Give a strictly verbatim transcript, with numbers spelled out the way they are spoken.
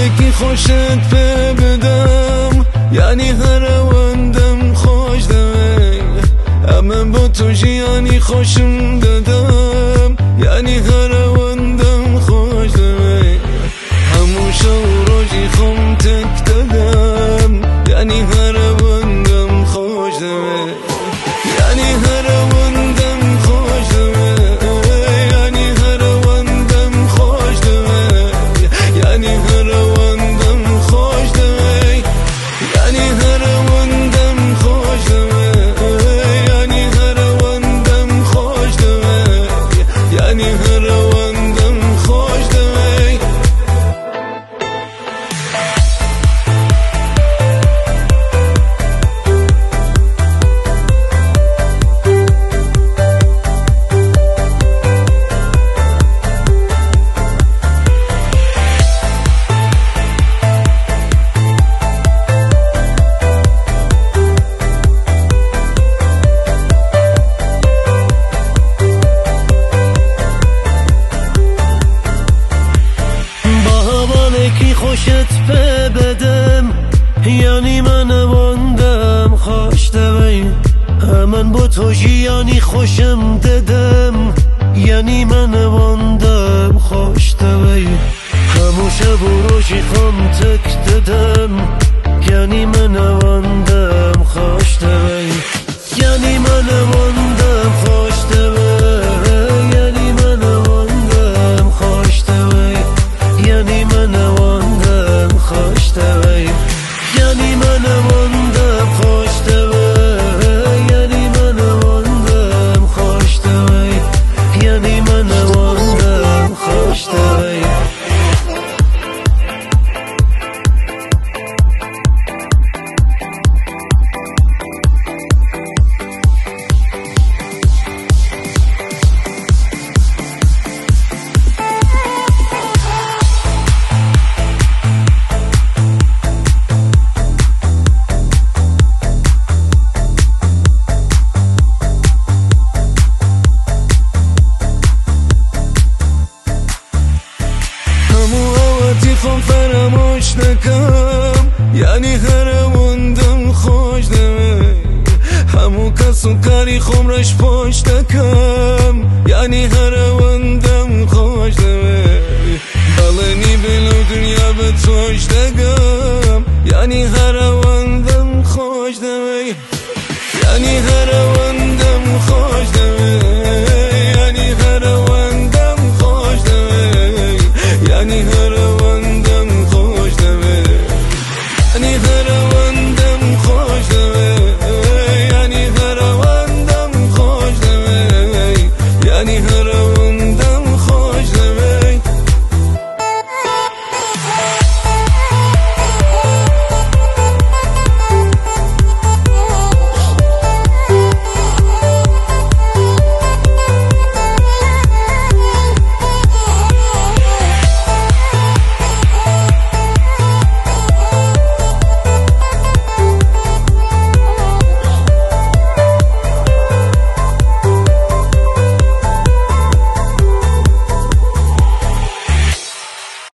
کی خوشت پی بدم، یعنی هر وندم خوش دوی. اما با تو جیانی خوشم دادم، یعنی هر وندم خوش دوی. همون شو روزی خم تک دادم، یعنی هر وندم خوش دوی. یعنی هر وندم خوش دوی، یعنی هر وندم خوش دوی، یعنی هر وندم خوش دوی، یعنی هر وندم خوش دوی، یعنی هر وندم خوش دوی، یعنی هر وندم خوش دوی. کی خوشت پی بدم، یعنی من واندم خوش دوی. من با تو جیانی خوشم دادم، یعنی من واندم خوش دوی. همون شب و روزی خم تک دادم، یعنی من واندم خوش دوی. یعنی من واندم خوش دوی، یعنی من واندم خوش دوی، یعنی من واندم خوش دوی، یعنی من واندم خوش دوی، یعنی من واندم خوش دوی، یعنی من واندم خوش دوی. خم فراموش نکم، یعنی هر وندم خوش دوی. همو کس و کاری خمرش پشت نکم، یعنی هر وندم خوش دوی. بلنی بلو دنیا به توش دگم، یعنی هر